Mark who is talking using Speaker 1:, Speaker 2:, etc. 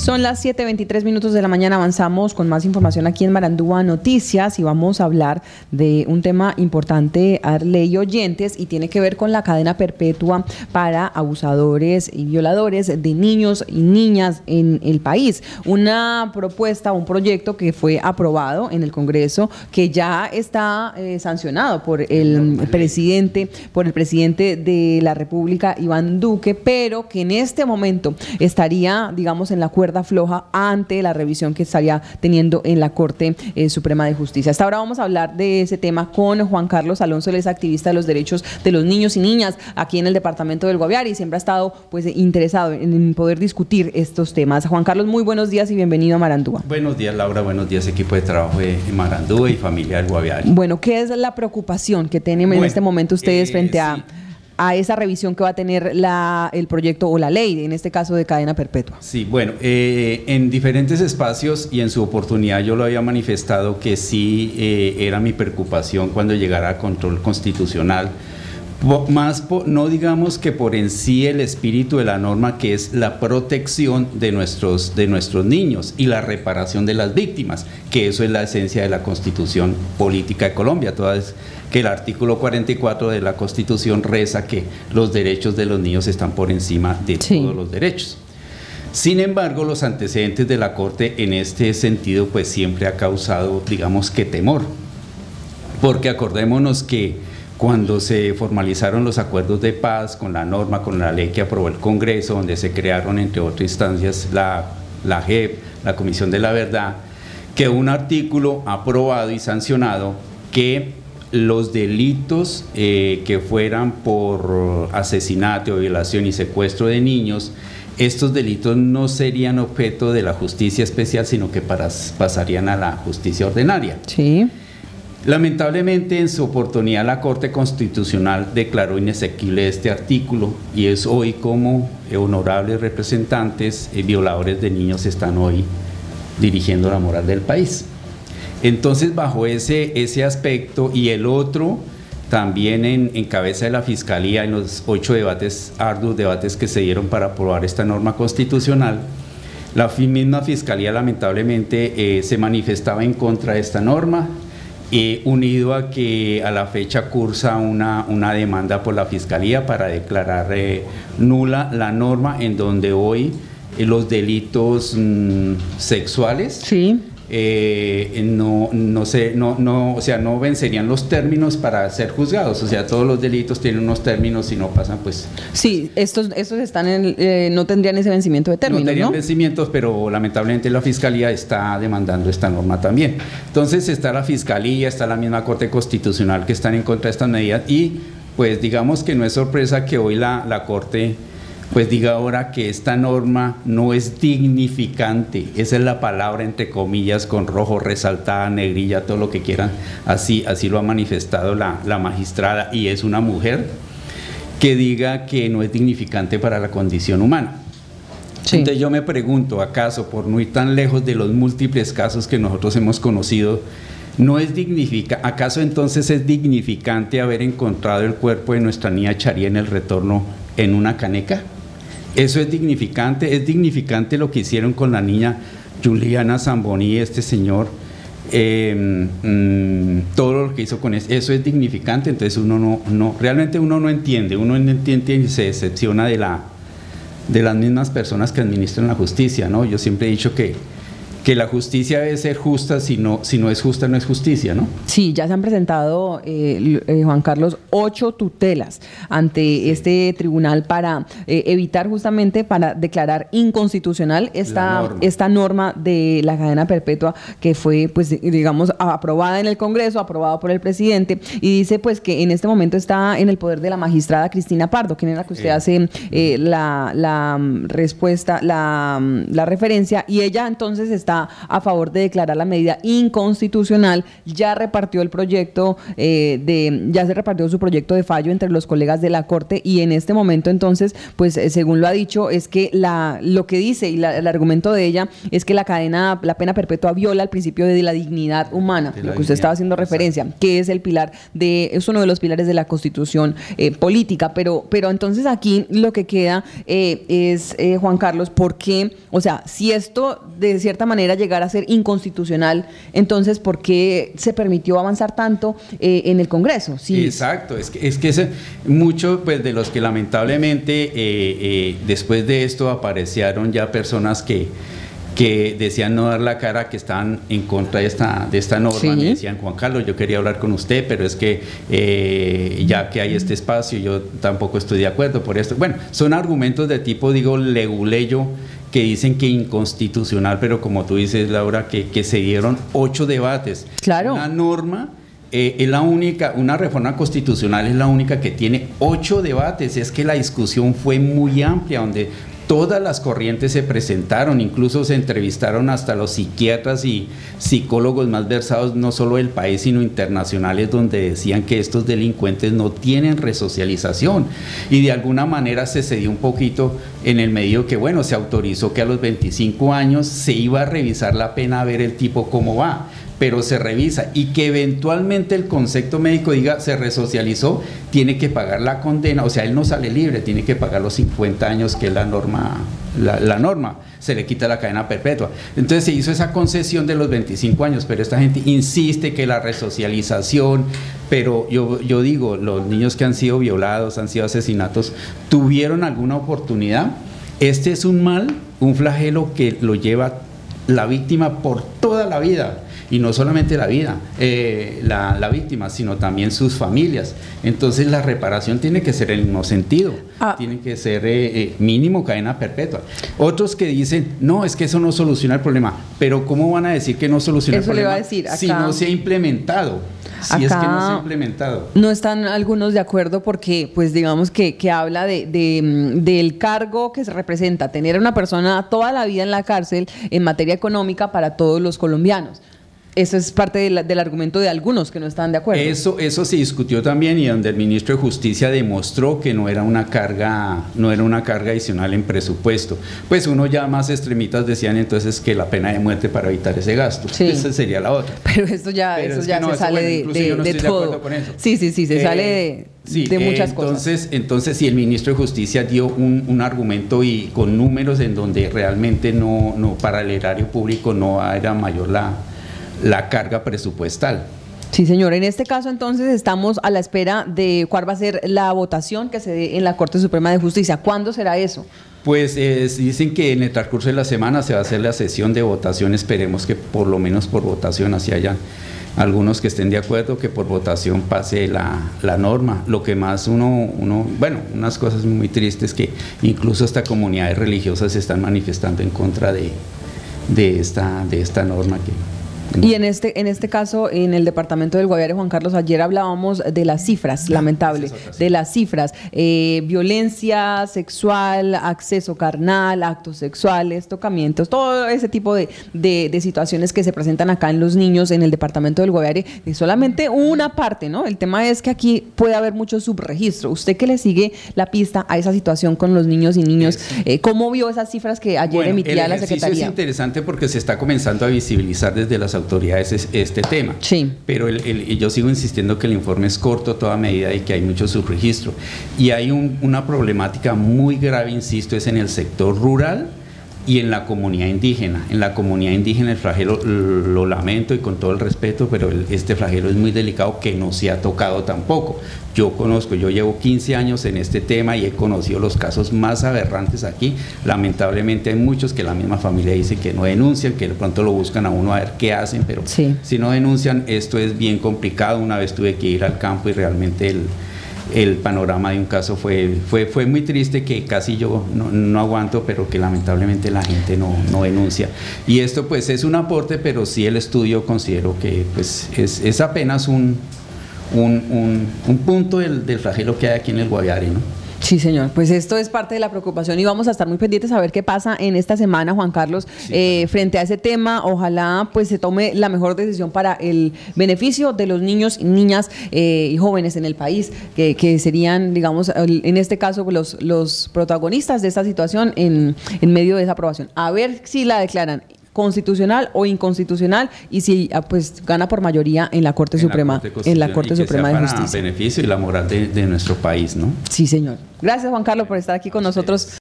Speaker 1: Son las 7:23 de la mañana, avanzamos con más información aquí en Marandúa Noticias y vamos a hablar de un tema importante, Arley y oyentes, y tiene que ver con la cadena perpetua para abusadores y violadores de niños y niñas en el país. Una propuesta, un proyecto que fue aprobado en el Congreso, que ya está sancionado por el presidente de la República, Iván Duque, pero que en este momento estaría, digamos, en la cuerda floja ante la revisión que estaría teniendo en la Corte Suprema de Justicia. Hasta ahora vamos a hablar de ese tema con Juan Carlos Alonso, él es activista de los derechos de los niños y niñas aquí en el departamento del Guaviare y siempre ha estado pues interesado en poder discutir estos temas. Juan Carlos, muy buenos días y bienvenido a Marandúa.
Speaker 2: Buenos días, Laura, buenos días, equipo de trabajo de Marandúa y familia del Guaviare.
Speaker 1: Bueno, ¿qué es la preocupación que tienen en este momento ustedes frente a esa revisión que va a tener el proyecto o la ley, en este caso de cadena perpetua?
Speaker 2: Sí, bueno, en diferentes espacios y en su oportunidad yo lo había manifestado que sí era mi preocupación cuando llegara a control constitucional, no digamos que por en sí el espíritu de la norma, que es la protección de nuestros niños y la reparación de las víctimas, que eso es la esencia de la Constitución Política de Colombia, toda vez que el artículo 44 de la Constitución reza que los derechos de los niños están por encima de todos los derechos. Sin embargo, los antecedentes de la Corte en este sentido pues siempre ha causado, digamos que temor, porque acordémonos que cuando se formalizaron los acuerdos de paz con la norma, con la ley que aprobó el Congreso, donde se crearon, entre otras instancias, la JEP, la Comisión de la Verdad, quedó un artículo aprobado y sancionado que los delitos que fueran por asesinato, violación y secuestro de niños, estos delitos no serían objeto de la justicia especial, sino que pasarían a la justicia ordinaria.
Speaker 1: Sí.
Speaker 2: Lamentablemente, en su oportunidad, la Corte Constitucional declaró inexequible este artículo y es hoy como honorables representantes violadores de niños están hoy dirigiendo la moral del país. Entonces, bajo ese aspecto y el otro, también en cabeza de la Fiscalía, en los 8 arduos debates que se dieron para aprobar esta norma constitucional, la misma Fiscalía lamentablemente se manifestaba en contra de esta norma, unido a que a la fecha cursa una demanda por la Fiscalía para declarar nula la norma en donde hoy los delitos sexuales no vencerían los términos para ser juzgados, o sea, todos los delitos tienen unos términos y no pasan pues.
Speaker 1: Sí, estos están no tendrían ese vencimiento de términos, ¿no?
Speaker 2: Tendrían vencimientos, pero lamentablemente la Fiscalía está demandando esta norma también. Entonces está la Fiscalía, está la misma Corte Constitucional que están en contra de estas medidas y pues digamos que no es sorpresa que hoy la Corte pues diga ahora que esta norma no es dignificante, esa es la palabra entre comillas con rojo resaltada, negrilla, todo lo que quieran, así lo ha manifestado la magistrada y es una mujer que diga que no es dignificante para la condición humana. Sí. Entonces yo me pregunto, ¿acaso por no ir tan lejos de los múltiples casos que nosotros hemos conocido, acaso entonces es dignificante haber encontrado el cuerpo de nuestra niña Charía en el retorno en una caneca? ¿Eso es dignificante lo que hicieron con la niña Juliana Zamboní, este señor, todo lo que hizo con eso es dignificante? Entonces realmente uno no entiende y se decepciona de las mismas personas que administran la justicia, ¿no? Yo siempre he dicho que la justicia debe ser justa, si no es justa, no es justicia, ¿no?
Speaker 1: Sí, ya se han presentado, Juan Carlos, 8 tutelas ante este tribunal para evitar justamente, para declarar inconstitucional esta norma de la cadena perpetua que fue, pues, digamos, aprobada en el Congreso, aprobada por el presidente, y dice, pues, que en este momento está en el poder de la magistrada Cristina Pardo, quien es la que usted hace la referencia, y ella entonces está está a favor de declarar la medida inconstitucional, ya repartió el proyecto ya se repartió su proyecto de fallo entre los colegas de la Corte, y en este momento entonces, pues según lo ha dicho, es que lo que dice y el argumento de ella es que la pena perpetua viola el principio de la dignidad humana, lo que usted estaba haciendo referencia, que es es uno de los pilares de la Constitución política, pero entonces aquí lo que queda es, Juan Carlos, ¿por qué? O sea, si esto de cierta manera llegara a ser inconstitucional, entonces ¿por qué se permitió avanzar tanto en el Congreso? Sí.
Speaker 2: Exacto, es que muchos pues, de los que lamentablemente después de esto aparecieron ya personas que decían no dar la cara, que estaban en contra de esta norma. Sí. Me decían, Juan Carlos, yo quería hablar con usted, pero es que ya que hay este espacio, yo tampoco estoy de acuerdo por esto. Bueno, son argumentos de tipo, leguleyo, que dicen que inconstitucional, pero como tú dices, Laura, que se dieron 8 debates.
Speaker 1: Claro.
Speaker 2: Una norma es la única, una reforma constitucional es la única que tiene 8 debates. Es que la discusión fue muy amplia, donde todas las corrientes se presentaron, incluso se entrevistaron hasta los psiquiatras y psicólogos más versados, no solo del país, sino internacionales, donde decían que estos delincuentes no tienen resocialización. Y de alguna manera se cedió un poquito en el medio que, bueno, se autorizó que a los 25 años se iba a revisar la pena a ver el tipo cómo va, pero se revisa, y que eventualmente el concepto médico diga se resocializó, tiene que pagar la condena, o sea, él no sale libre, tiene que pagar los 50 años que es la norma, se le quita la cadena perpetua. Entonces se hizo esa concesión de los 25 años, pero esta gente insiste que la resocialización, pero yo digo, los niños que han sido violados, han sido asesinatos, ¿tuvieron alguna oportunidad? Este es un mal, un flagelo que lo lleva la víctima por toda la vida. Y no solamente la víctima, sino también sus familias. Entonces la reparación tiene que ser en el mismo sentido, tiene que ser mínimo cadena perpetua. Otros que dicen, no, es que eso no soluciona el problema, pero ¿cómo van a decir que no soluciona el problema?
Speaker 1: Eso le va a decir acá,
Speaker 2: si no se ha implementado? Si es que no se ha implementado.
Speaker 1: No están algunos de acuerdo porque, pues digamos que habla del cargo que se representa, tener a una persona toda la vida en la cárcel en materia económica para todos los colombianos. Eso es parte del argumento de algunos que no están de acuerdo.
Speaker 2: Eso se discutió también, y donde el ministro de Justicia demostró que no era una carga adicional en presupuesto. Pues uno ya más extremistas decían entonces que la pena de muerte para evitar ese gasto.
Speaker 1: Sí.
Speaker 2: Esa sería la otra.
Speaker 1: Pero eso ya se sale de todo. Sí, se sale de muchas cosas.
Speaker 2: Entonces, si el ministro de Justicia dio un argumento y con números en donde realmente no para el erario público no era mayor la carga presupuestal.
Speaker 1: Sí, señor. En este caso, entonces, estamos a la espera de cuál va a ser la votación que se dé en la Corte Suprema de Justicia. ¿Cuándo será eso?
Speaker 2: Pues dicen que en el transcurso de la semana se va a hacer la sesión de votación. Esperemos que por lo menos por votación así haya algunos que estén de acuerdo, que por votación pase la norma. Lo que más unas cosas muy tristes, que incluso hasta comunidades religiosas se están manifestando en contra de esta norma que...
Speaker 1: Y en este caso, en el departamento del Guaviare, Juan Carlos, ayer hablábamos de las cifras, lamentable, de las cifras, violencia sexual, acceso carnal, actos sexuales, tocamientos, todo ese tipo de situaciones que se presentan acá en los niños en el departamento del Guaviare, es solamente una parte, ¿no? El tema es que aquí puede haber mucho subregistro. Usted que le sigue la pista a esa situación con los niños y niños, ¿cómo vio esas cifras que ayer emitía la Secretaría?
Speaker 2: Es interesante porque se está comenzando a visibilizar desde las autoridades este tema,
Speaker 1: sí.
Speaker 2: Pero yo sigo insistiendo que el informe es corto a toda medida y que hay mucho subregistro, y hay una problemática muy grave, insisto, es en el sector rural y en la comunidad indígena. En la comunidad indígena el flagelo, lo lamento y con todo el respeto, pero este flagelo es muy delicado, que no se ha tocado tampoco. Yo llevo 15 años en este tema y he conocido los casos más aberrantes aquí. Lamentablemente hay muchos que la misma familia dice que no denuncian, que de pronto lo buscan a uno a ver qué hacen, pero
Speaker 1: sí.
Speaker 2: Si no denuncian, esto es bien complicado. Una vez tuve que ir al campo y realmente el panorama de un caso fue muy triste, que casi yo no aguanto, pero que lamentablemente la gente no denuncia. Y esto pues es un aporte, pero sí el estudio considero que pues es apenas un punto del flagelo que hay aquí en el Guaviare, ¿no?
Speaker 1: Sí, señor. Pues esto es parte de la preocupación y vamos a estar muy pendientes a ver qué pasa en esta semana, Juan Carlos, sí, frente a ese tema. Ojalá pues se tome la mejor decisión para el beneficio de los niños, niñas y jóvenes en el país, que serían, digamos, en este caso los protagonistas de esta situación en medio de esa aprobación. A ver si la declaran constitucional o inconstitucional y si pues gana por mayoría en la Corte Suprema, en la Corte Suprema de Justicia.
Speaker 2: Para beneficio y la moral de nuestro país, ¿no?
Speaker 1: Sí, señor. Gracias, Juan Carlos, por estar aquí con nosotros.